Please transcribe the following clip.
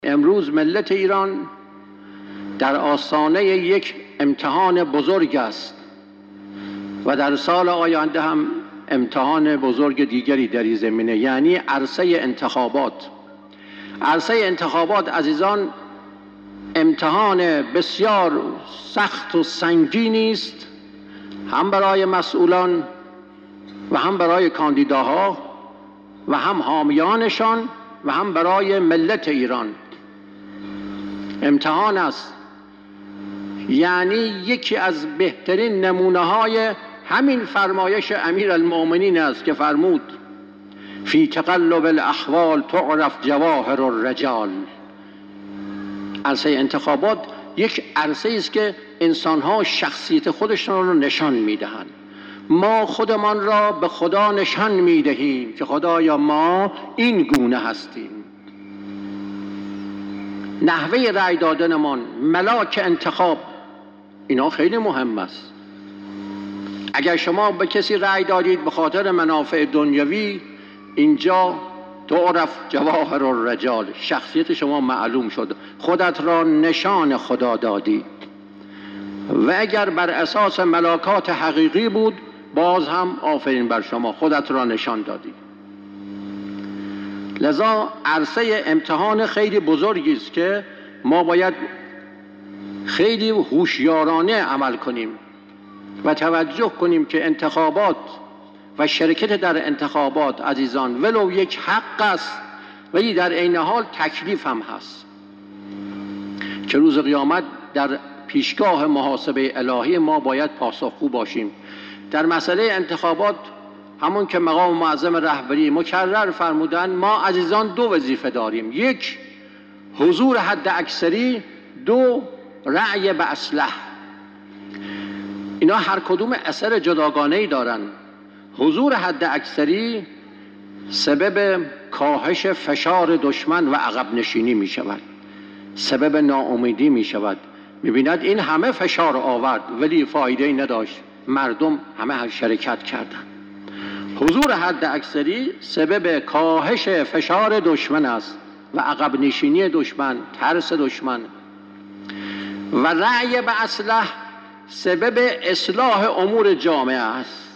امروز ملت ایران در آستانه یک امتحان بزرگ است و در سال آینده هم امتحان بزرگ دیگری در این زمینه، یعنی عرصه انتخابات. عرصه انتخابات عزیزان امتحان بسیار سخت و سنگینی است، هم برای مسئولان و هم برای کاندیداها و هم حامیانشان و هم برای ملت ایران. امتحان است، یعنی یکی از بهترین نمونه های همین فرمایش امیرالمؤمنین است که فرمود فی تقلب الاحوال تعرف جواهر الرجال. عرصه انتخابات یک عرصه است که انسان‌ها شخصیت خودشان را نشان می‌دهند. ما خودمان را به خدا نشان می‌دهیم که خدایا ما این گونه هستیم. نحوه رأی دادنمان، ملاک انتخاب، اینا خیلی مهم است. اگر شما به کسی رأی دادید به خاطر منافع دنیوی، اینجا تعرف جواهر الرجال، شخصیت شما معلوم شد، خودت را نشان خدا دادی. و اگر بر اساس ملاکات حقیقی بود، باز هم آفرین بر شما، خودت را نشان دادی. لذا عرصه امتحان خیلی بزرگی است که ما باید خیلی هوشیارانه عمل کنیم و توجه کنیم که انتخابات و شرکت در انتخابات عزیزان ولو یک حق است ولی در عین حال تکلیف هم هست که روز قیامت در پیشگاه محاسبه الهی ما باید پاسخگو باشیم. در مسئله انتخابات همون که مقام معظم رهبری مکرر فرمودن، ما عزیزان دو وظیفه داریم: یک حضور حد اکثری، دو رأی به اصلح. اینا هر کدوم اثر جداگانه‌ای دارن. حضور حد اکثری سبب کاهش فشار دشمن و عقب نشینی می شود، سبب ناامیدی می شود. می‌بیند این همه فشار آورد ولی فایده‌ای نداشت، مردم همه شرکت کردند. حضور حد اکثری سبب کاهش فشار دشمن است و عقب نشینی دشمن، ترس دشمن. و رأی به اصلح سبب اصلاح امور جامعه است.